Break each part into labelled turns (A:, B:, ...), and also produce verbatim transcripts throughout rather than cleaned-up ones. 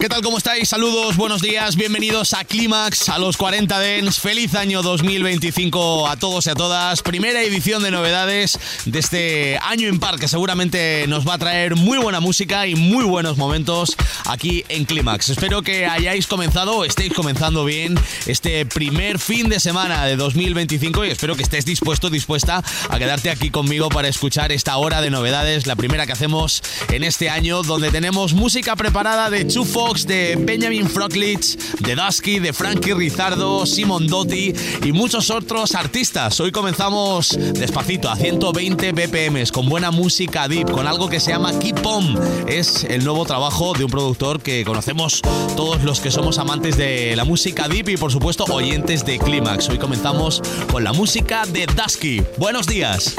A: ¿Qué tal? ¿Cómo estáis? Saludos, buenos días, bienvenidos a Clímax, a los cuarenta Dance. Feliz año dos mil veinticinco a todos y a todas. Primera edición de novedades de este año impar que seguramente nos va a traer muy buena música y muy buenos momentos aquí en Clímax. Espero que hayáis comenzado o estéis comenzando bien este primer fin de semana de dos mil veinticinco y espero que estés dispuesto, dispuesta a quedarte aquí conmigo para escuchar esta hora de novedades, la primera que hacemos en este año, donde tenemos música preparada de Two Fox, de Benjamin Froglitz, de Dusky, de Frankie Rizardo, Simon Doty y muchos otros artistas. Hoy comenzamos despacito, a ciento veinte B P Ms, con buena música deep, con algo que se llama Keep On. Es el nuevo trabajo de un productor que conocemos todos los que somos amantes de la música deep y por supuesto oyentes de Clímax. Hoy comenzamos con la música de Dusky. Buenos días.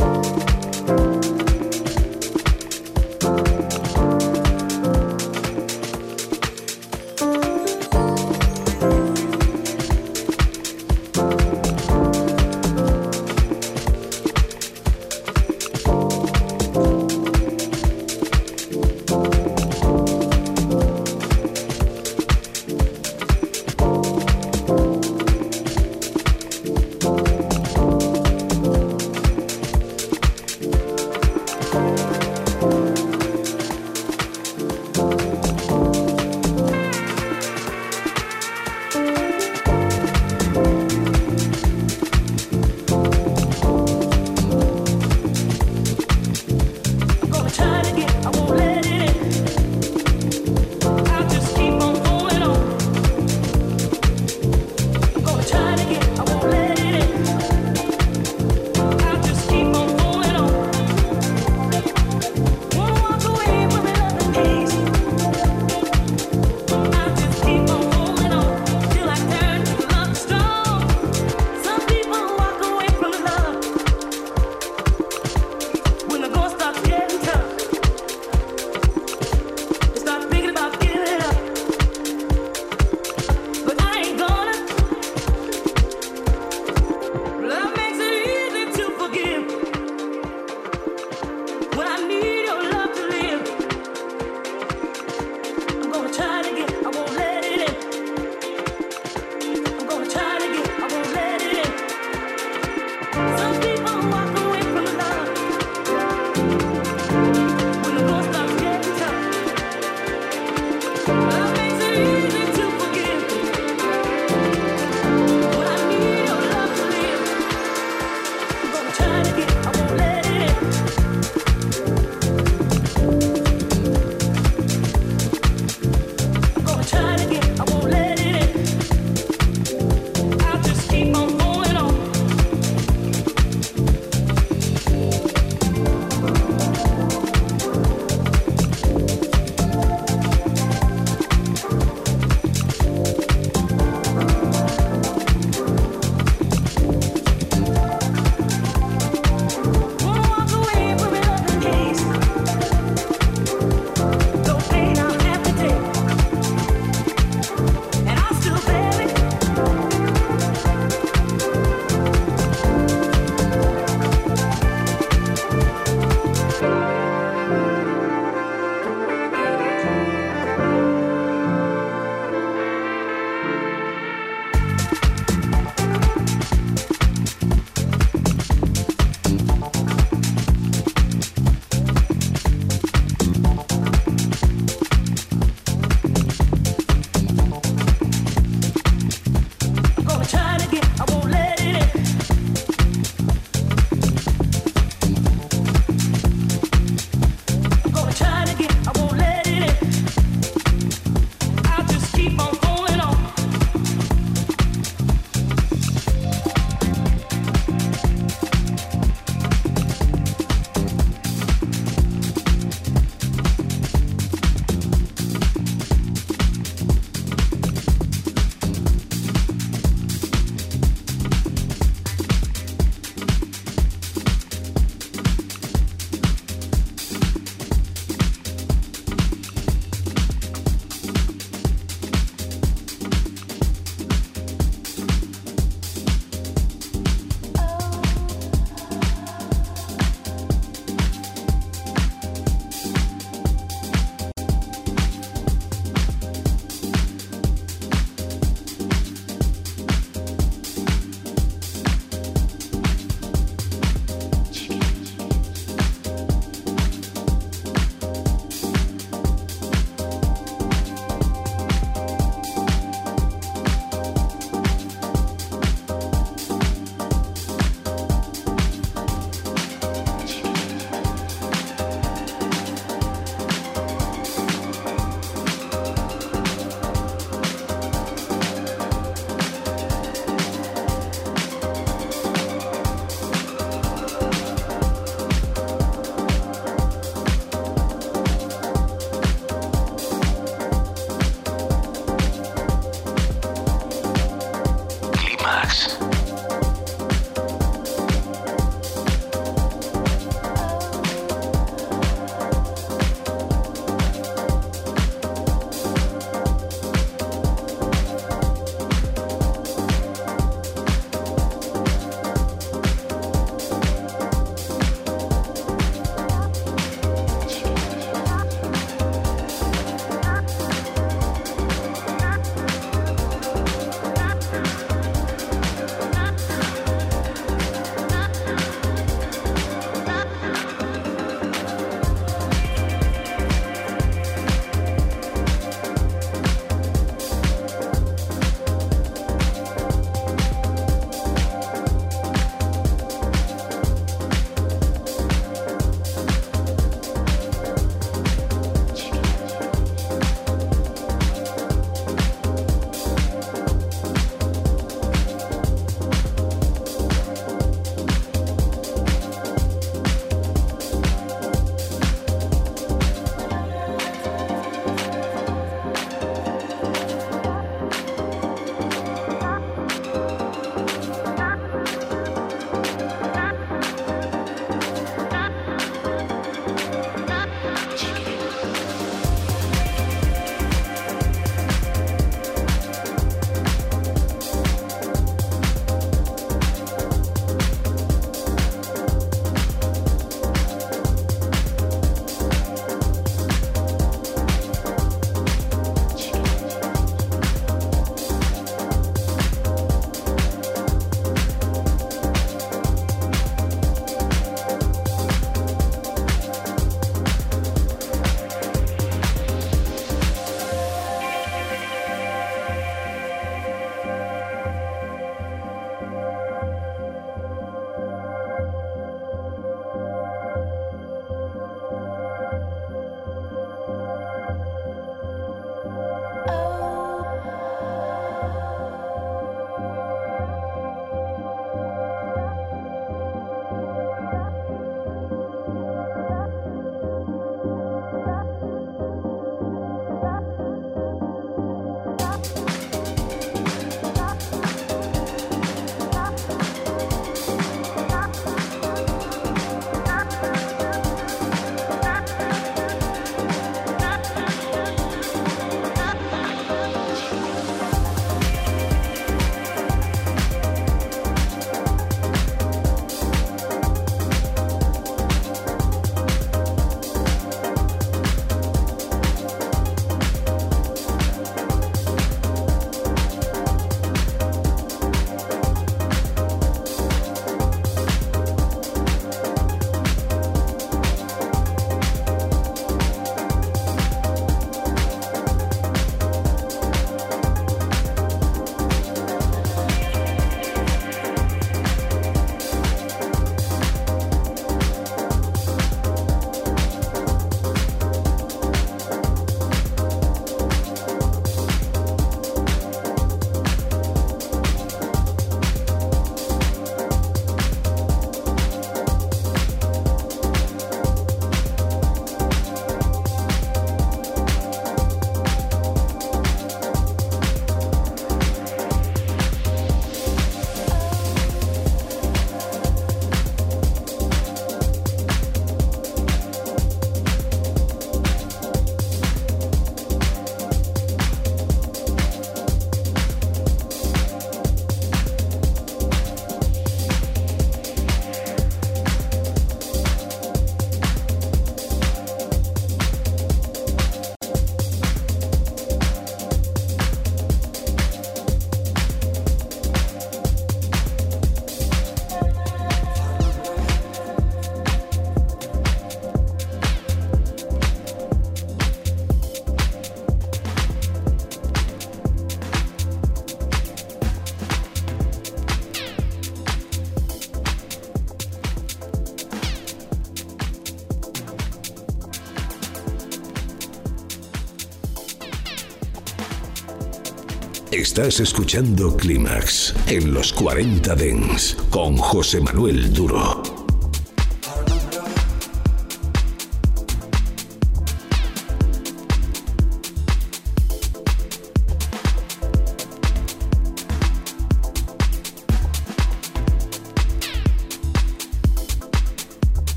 B: Estás escuchando Clímax en los cuarenta Dance con José Manuel Duro.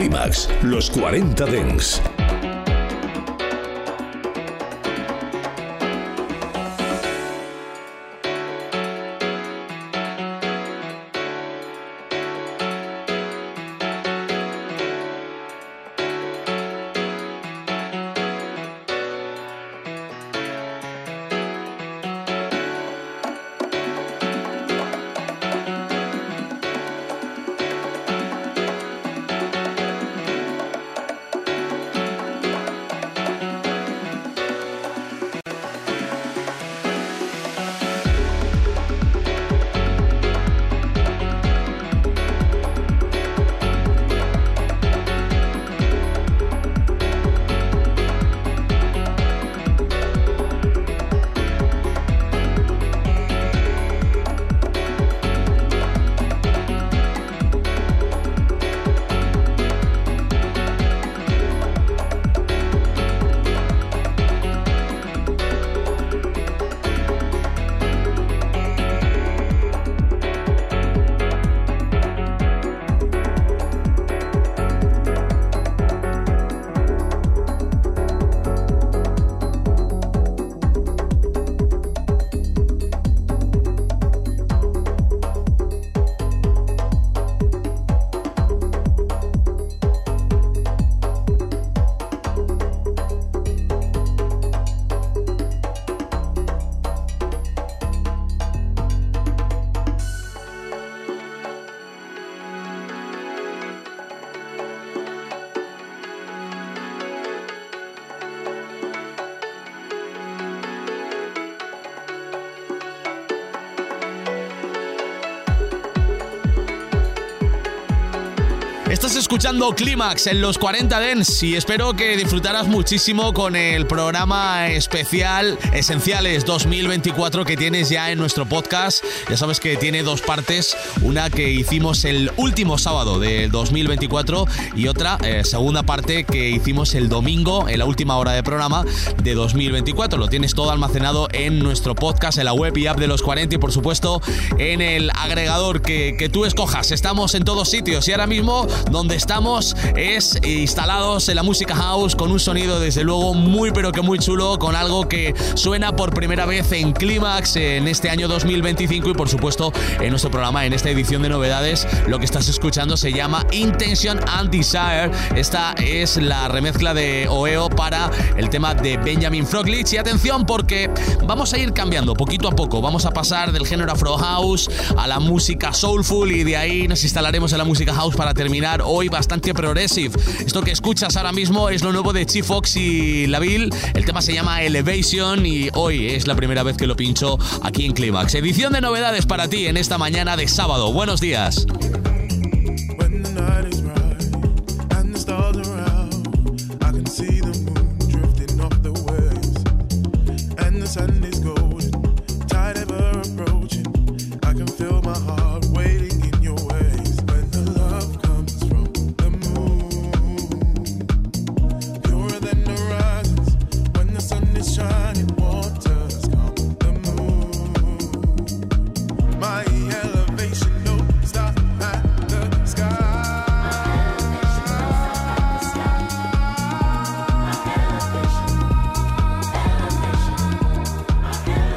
B: Clímax, los cuarenta Dance.
A: Estás escuchando Clímax en los cuarenta Dance y espero que disfrutarás muchísimo con el programa especial Esenciales dos mil veinticuatro que tienes ya en nuestro podcast. Ya sabes que tiene dos partes, una que hicimos el último sábado del dos mil veinticuatro y otra eh, segunda parte que hicimos el domingo en la última hora de programa de dos mil veinticuatro. Lo tienes todo almacenado en nuestro podcast, en la web y app de los cuarenta y por supuesto en el agregador que, que tú escojas. Estamos en todos sitios y ahora mismo donde estamos es instalados en la música house con un sonido desde luego muy pero que muy chulo, con algo que suena por primera vez en Clímax en este año dos mil veinticinco y por supuesto en nuestro programa, en esta edición de novedades. Lo que estás escuchando se llama Intention and Desire. Esta es la remezcla de Oeo para el tema de Benjamin Froglich y atención porque vamos a ir cambiando poquito a poco, vamos a pasar del género Afro House a la música soulful y de ahí nos instalaremos en la música house para terminar hoy bastante progressive. Esto que escuchas ahora mismo es lo nuevo de Chief Fox y Laville. El tema se llama Elevation y hoy es la primera vez que lo pincho aquí en Clímax. Edición de novedades para ti en esta mañana de sábado. Buenos días.
C: Yeah.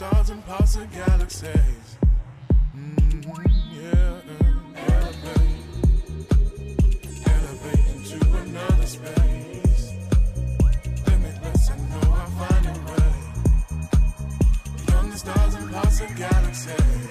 C: stars and parts of galaxies. Mm-hmm, yeah. Elevate, elevate into another space. Limitless, I know I'll find a way. Beyond the stars and parts of galaxies.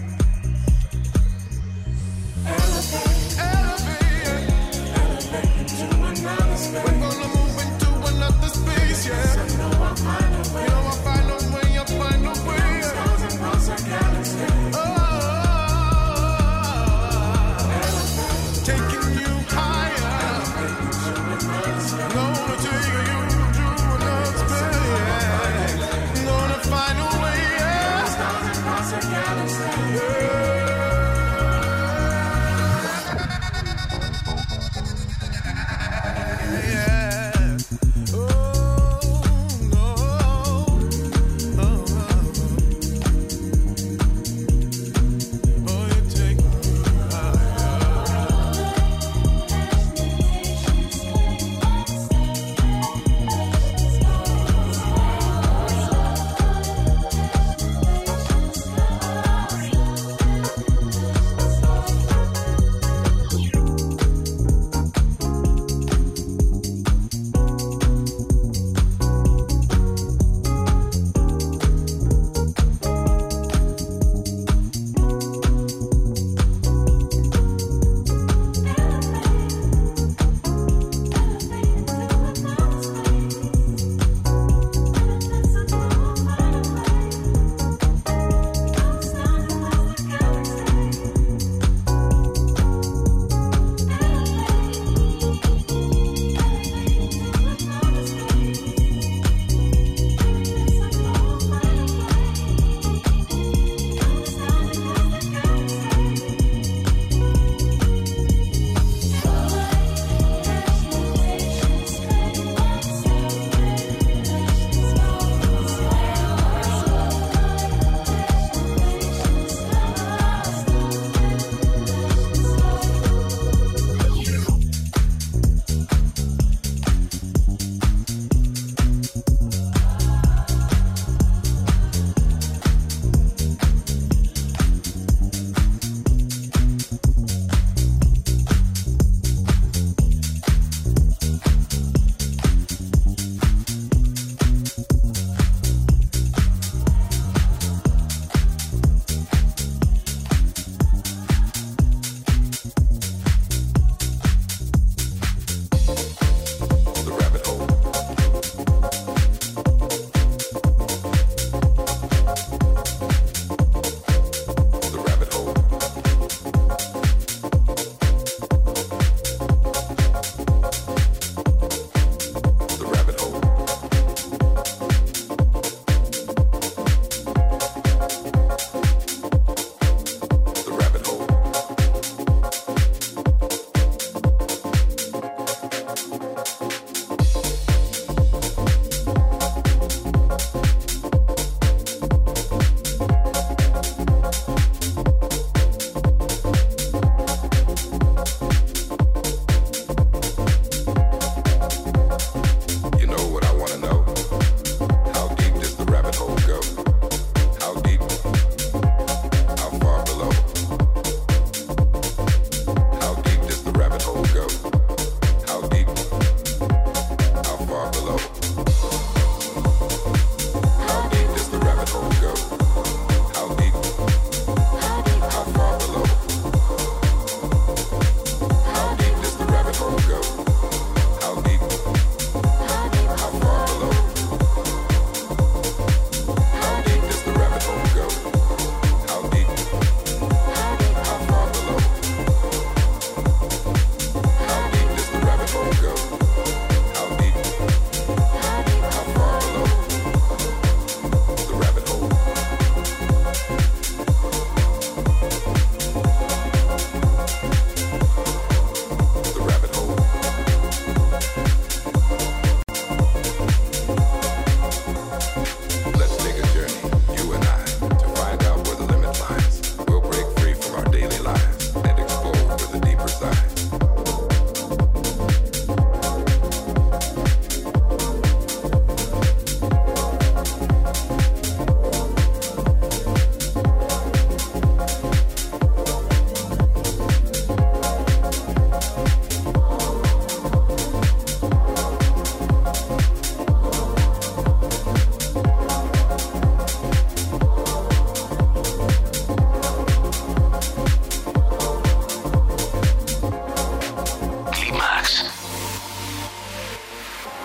C: Elevate, elevate, elevate into another space. We're gonna move into another space, yeah. I know I'll find a way. You know I'll find a way, I'll find a way. Stars and parts of galaxies. Oh.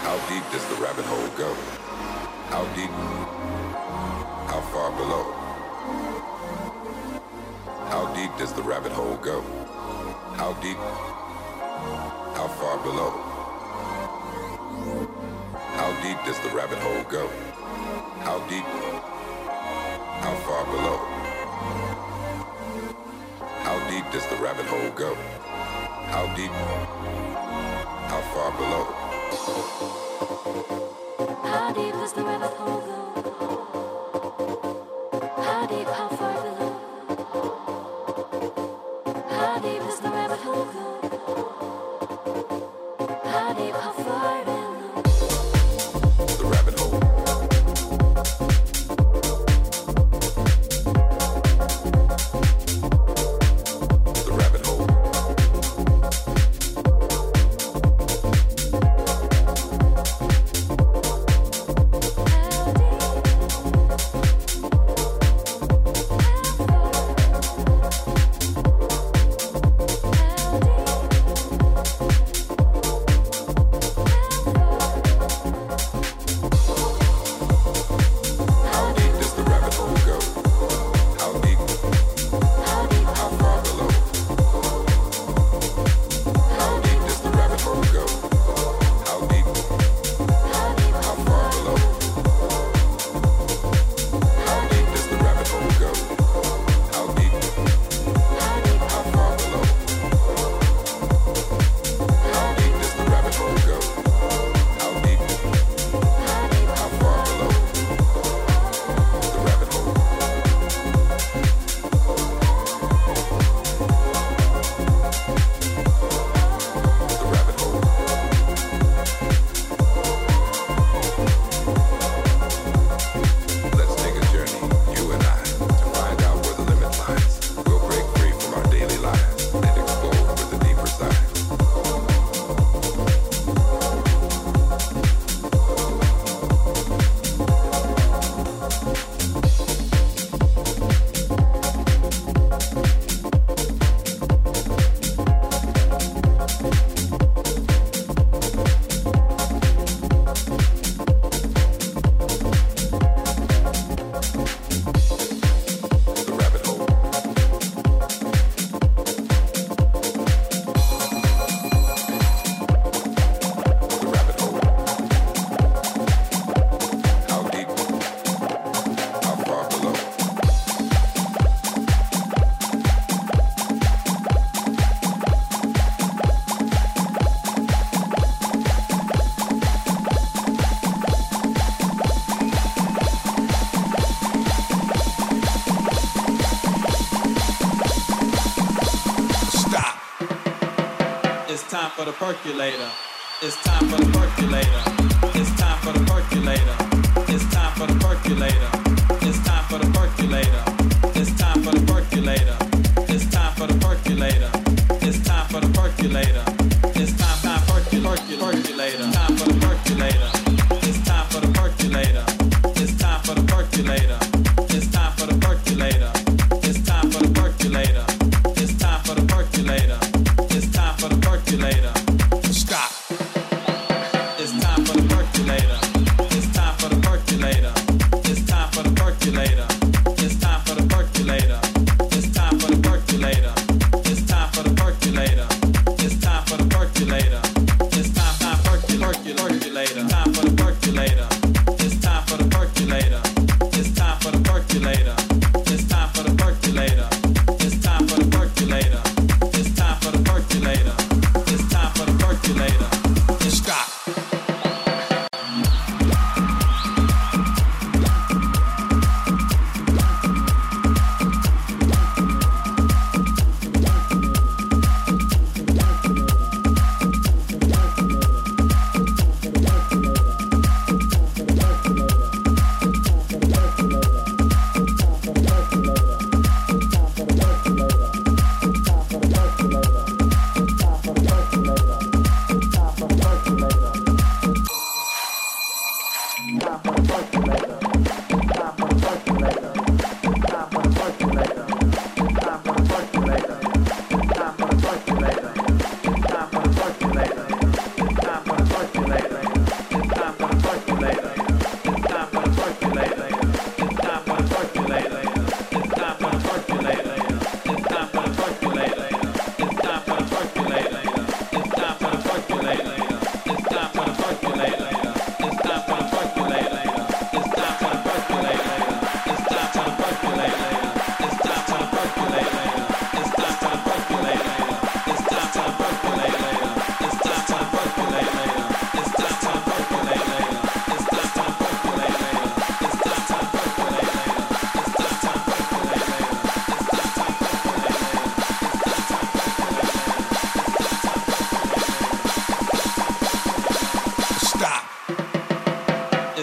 D: How deep does the rabbit hole go? How deep? How far below? How deep does the rabbit hole go? How deep? How far below? How deep does the rabbit hole go? How deep? How far below? How deep does the rabbit hole go? How deep? How far below?
E: How deep does the rabbit hole go? How deep, how far below? How deep does the rabbit hole go? How deep, how far below?
D: The rabbit hole. The rabbit hole.
F: for the percolator. It's time for the percolator. It's time for the percolator. It's time for the percolator. It's time for the percolator. It's time for the percolator. It's time for the percolator. It's time for the percolator. It's time time percolator. Percolator. Time for the percolator. It's time for the percolator. It's time for the percolator. It's time for the percolator. It's time for the percolator. It's time for the percolator. It's time for the percolator.
A: Stop.
F: It's time for the percolator. It's time for the percolator. It's time for the percolator. It's time for the percolator. It's time for the percolator. It's time for the percolator. It's time for the percolator. It's time time percolator. Time for the percolator. It's time for the percolator. It's time for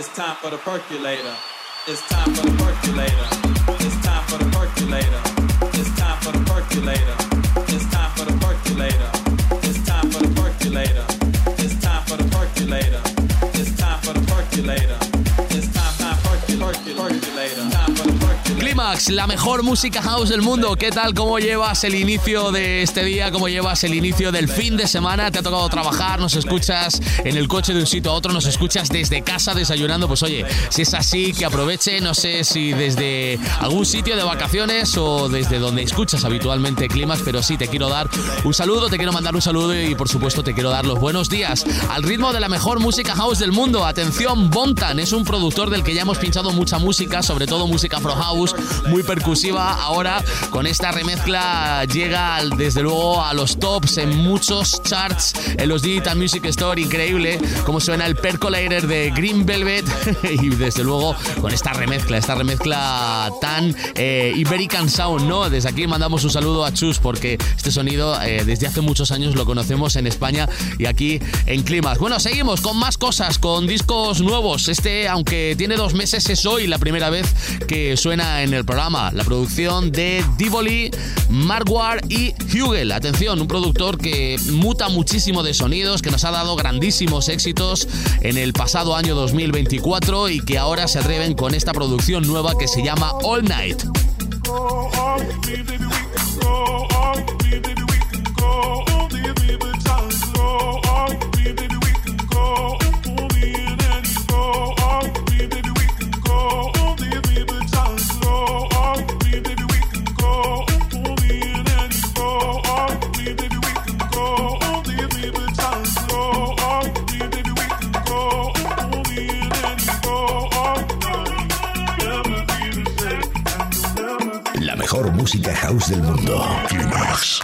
F: It's time for the percolator. It's time for the percolator. It's time for the percolator. It's time for the percolator. It's time for the percolator. It's time for the percolator. It's time for the percolator. It's time for the percolator. It's time, time, percolator. Time for the percolator.
A: Clímax, la mejor música house del mundo. ¿Qué tal? ¿Cómo llevas el inicio de este día? ¿Cómo llevas el inicio del fin de semana? ¿Te ha tocado trabajar? ¿Nos escuchas en el coche de un sitio a otro? ¿Nos escuchas desde casa desayunando? Pues oye, si es así, que aproveche. No sé si desde algún sitio de vacaciones o desde donde escuchas habitualmente Clímax, pero sí, te quiero dar un saludo, te quiero mandar un saludo y por supuesto te quiero dar los buenos días al ritmo de la mejor música house del mundo. Atención, Bontan es un productor del que ya hemos pinchado mucha música, sobre todo música Afro House, muy percusiva. Ahora con esta remezcla llega desde luego a los tops en muchos charts, en los Digital Music Store. Increíble cómo suena el Percolator de Green Velvet y desde luego con esta remezcla, esta remezcla tan eh, Iberican Sound, ¿no? Desde aquí mandamos un saludo a Chus porque este sonido eh, desde hace muchos años lo conocemos en España y aquí en Clímax. Bueno, seguimos con más cosas, con discos nuevos. Este, aunque tiene dos meses, es hoy la primera vez que suena en el programa. La producción de Divoli, Markwar y Hugel. Atención, un productor que muta muchísimo de sonidos, que nos ha dado grandísimos éxitos en el pasado año dos mil veinticuatro y que ahora se atreven con esta producción nueva que se llama All Night.
B: La mejor música house del mundo. Clímax.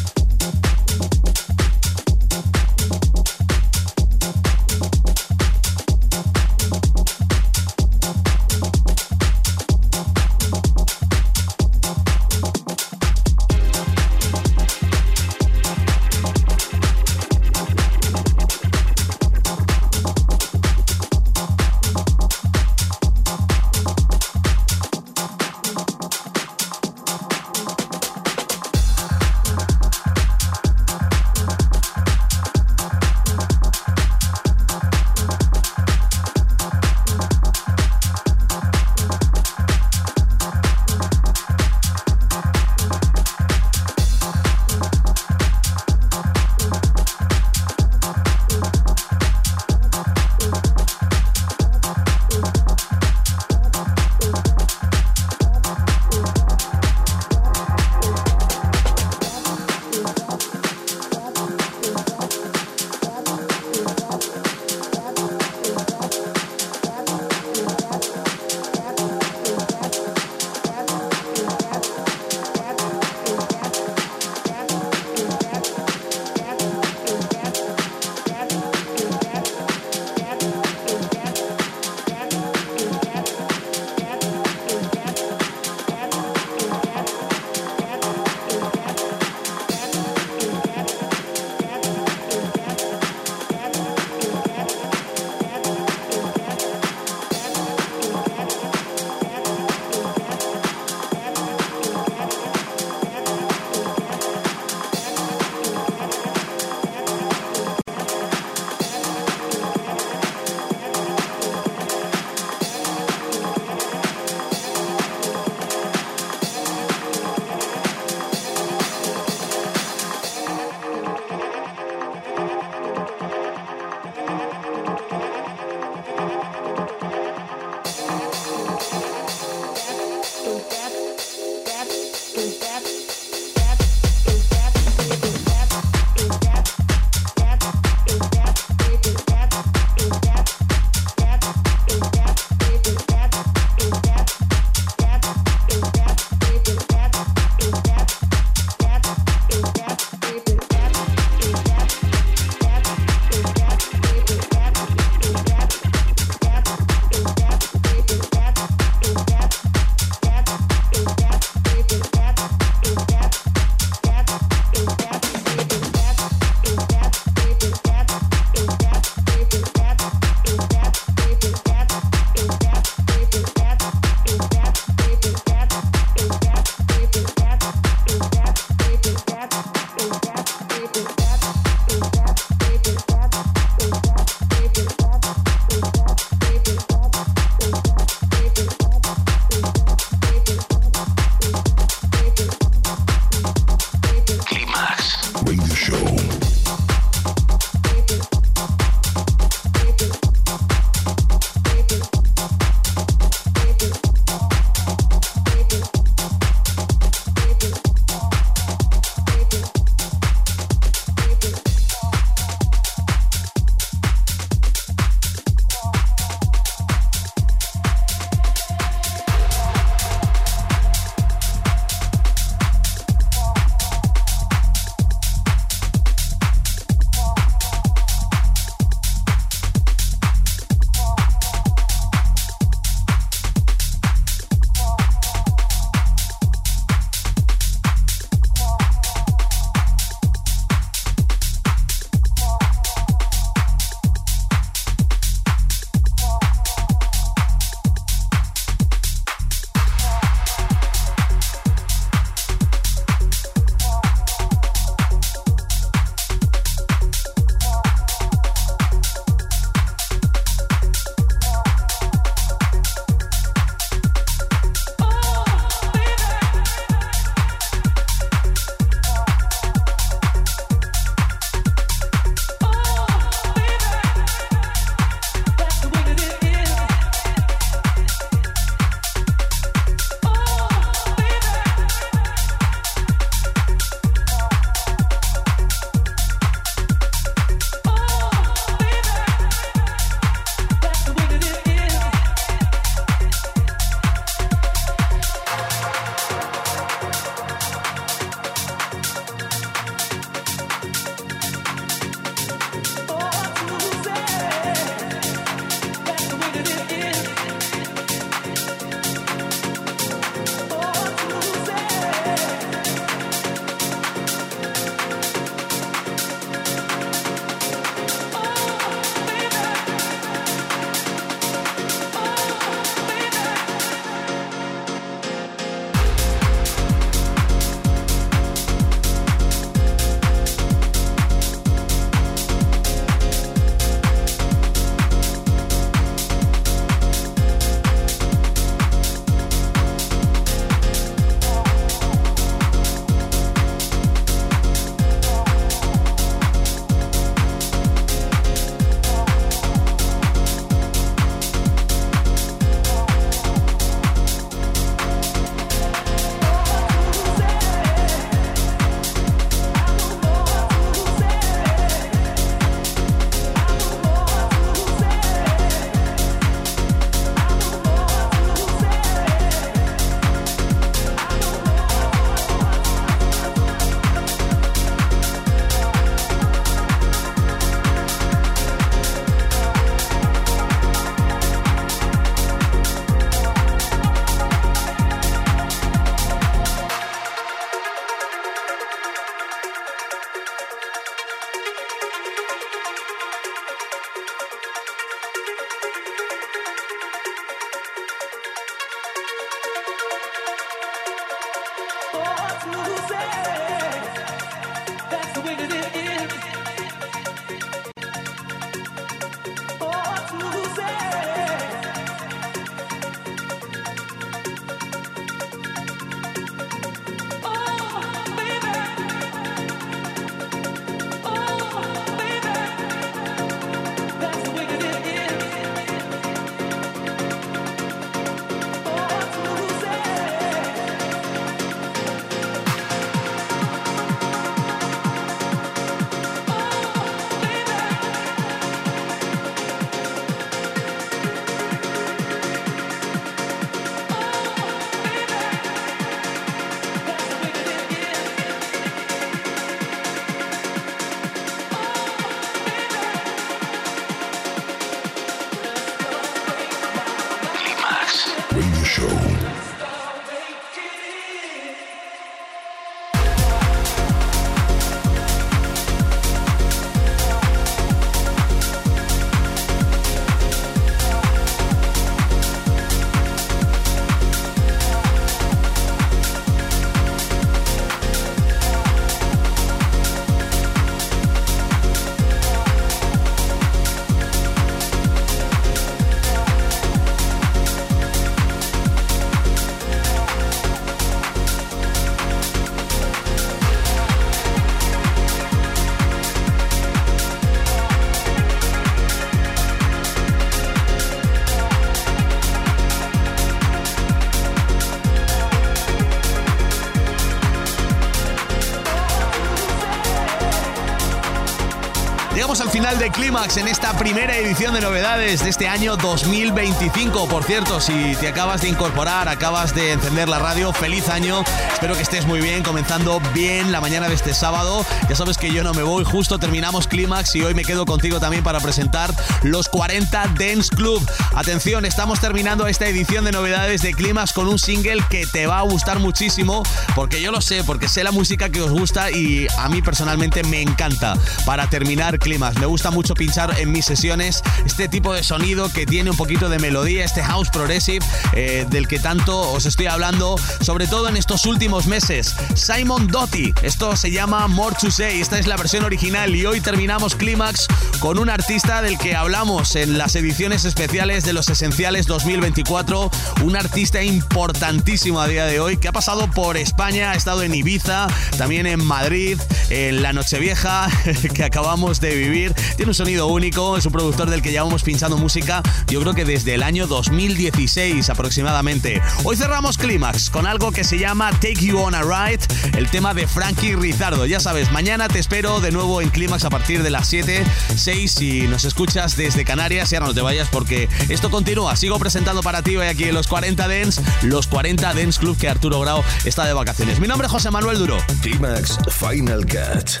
A: Llegamos al final de Clímax en esta primera edición de novedades de este año dos mil veinticinco. Por cierto, si te acabas de incorporar, acabas de encender la radio, feliz año. Espero que estés muy bien, comenzando bien la mañana de este sábado. Ya sabes que yo no me voy, justo terminamos Clímax y hoy me quedo contigo también para presentar los cuarenta Dance Club. Atención, estamos terminando esta edición de novedades de Clímax con un single que te va a gustar muchísimo, porque yo lo sé, porque sé la música que os gusta y a mí personalmente me encanta. Para terminar Clímax, me gusta mucho pinchar en mis sesiones este tipo de sonido que tiene un poquito de melodía, este house progressive eh, del que tanto os estoy hablando, sobre todo en estos últimos meses. Simon Doty, esto se llama More to Say, esta es la versión original y hoy terminamos Clímax con un artista del que hablamos en las ediciones especiales de Los Esenciales dos mil veinticuatro, un artista importantísimo a día de hoy que ha pasado por España, ha estado en Ibiza, también en Madrid, en la Nochevieja que acabamos de vivir. Tiene un sonido único, es un productor del que llevamos pinchando música yo creo que desde el año dos mil dieciséis aproximadamente. Hoy cerramos Clímax con algo que se llama Take You on a Ride, el tema de Frankie Rizardo. Ya sabes, mañana te espero de nuevo en Clímax a partir de las siete, seis si nos escuchas desde Canarias y ahora no te vayas porque esto continúa. Sigo presentando para ti hoy aquí en los cuarenta Dance, los cuarenta Dance Club, que Arturo Grau está de vacaciones. Mi nombre es José Manuel Duro.
B: Clímax Final Cut.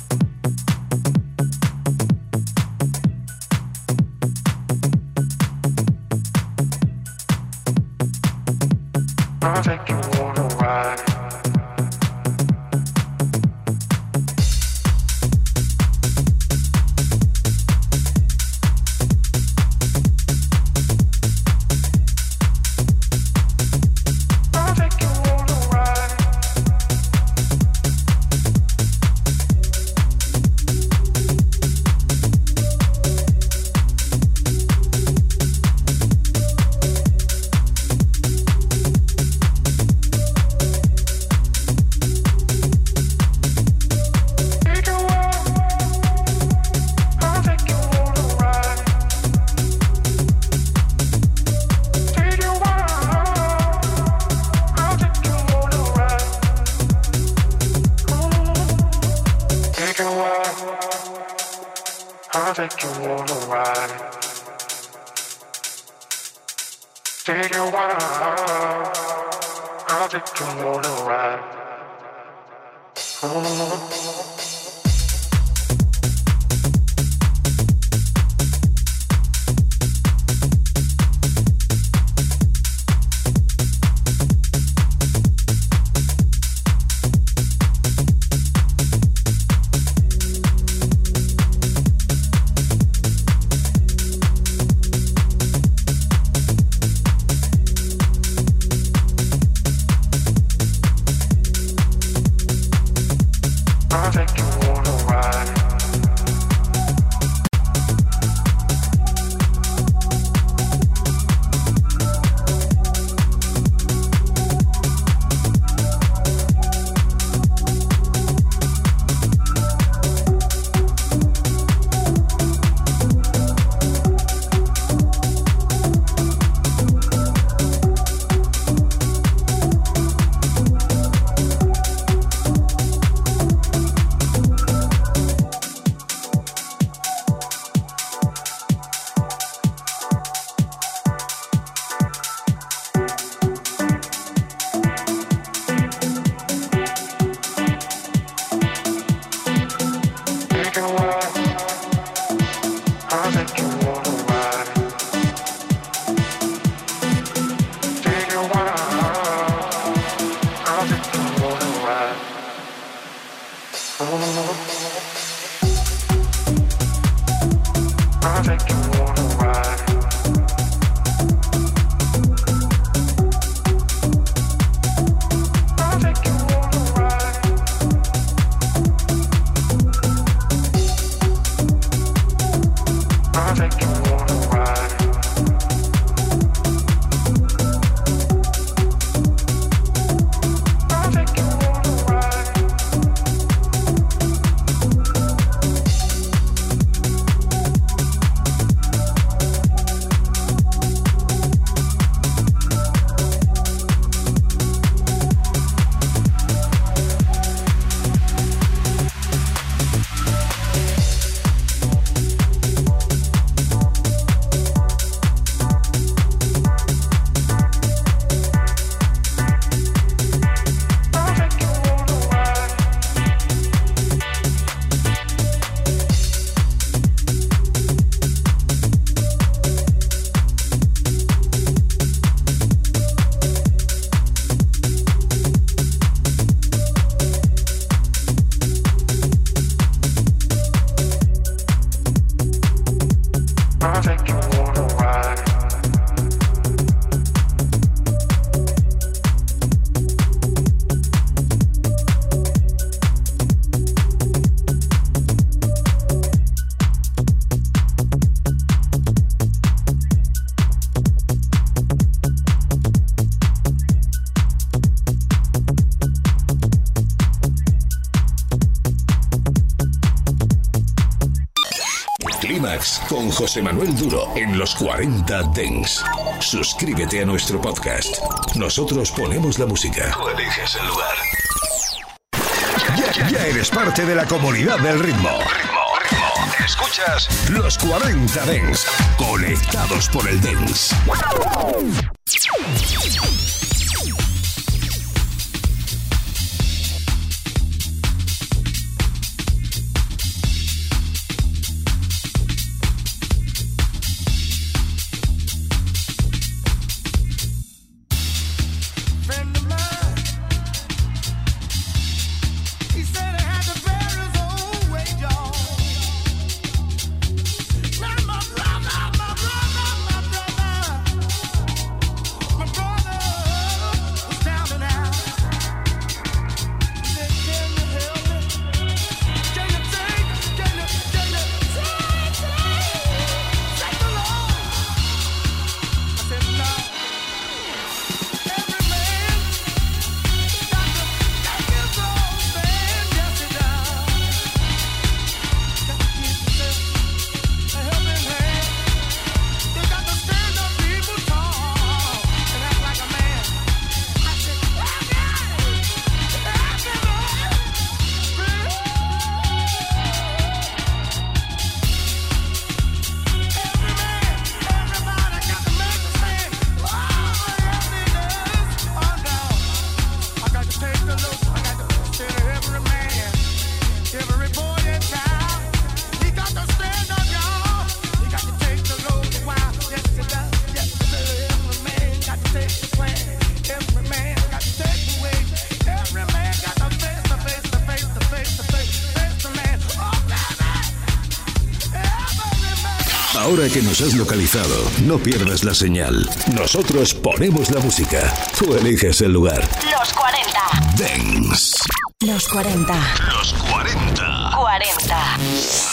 C: I'll take you on a ride. I'll take you on a ride. I'll take you on a ride. Take a while. I'll take you on a ride. Oh.
B: Clímax con José Manuel Duro en los cuarenta Dance. Suscríbete a nuestro podcast. Nosotros ponemos la música. Tú eliges el lugar. Ya, ya eres parte de la comunidad del ritmo. Ritmo, ritmo. Escuchas los cuarenta Dance. Conectados por el Dance. Ahora que nos has localizado, no pierdas la señal. Nosotros ponemos la música. Tú eliges el lugar.
G: Los cuarenta.
B: Dance.
G: Los cuarenta.
B: Los cuarenta.
G: cuarenta.